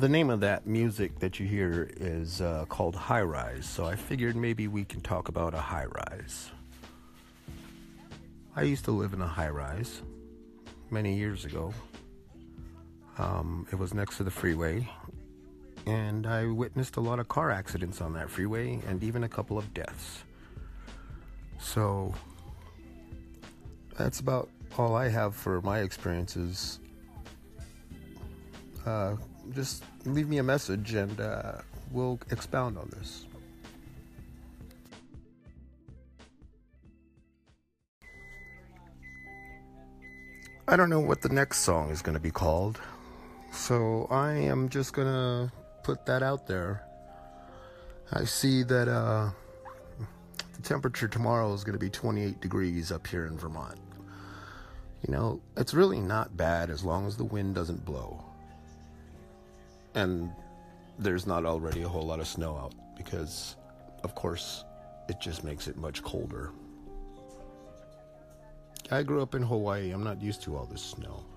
The name of that music that you hear is called High Rise, so I figured maybe we can talk about a high rise. I used to live in a high rise many years ago. It was next to the freeway, and I witnessed a lot of car accidents on that freeway and even a couple of deaths. So that's about all I have for my experiences. Just leave me a message and we'll expound on this. I don't know what the next song is going to be called, so I am just going to put that out there. I see that the temperature tomorrow is going to be 28 degrees up here in Vermont. You know, it's really not bad as long as the wind doesn't blow. And there's not already a whole lot of snow out because, of course, it just makes it much colder. I grew up in Hawaii. I'm not used to all this snow.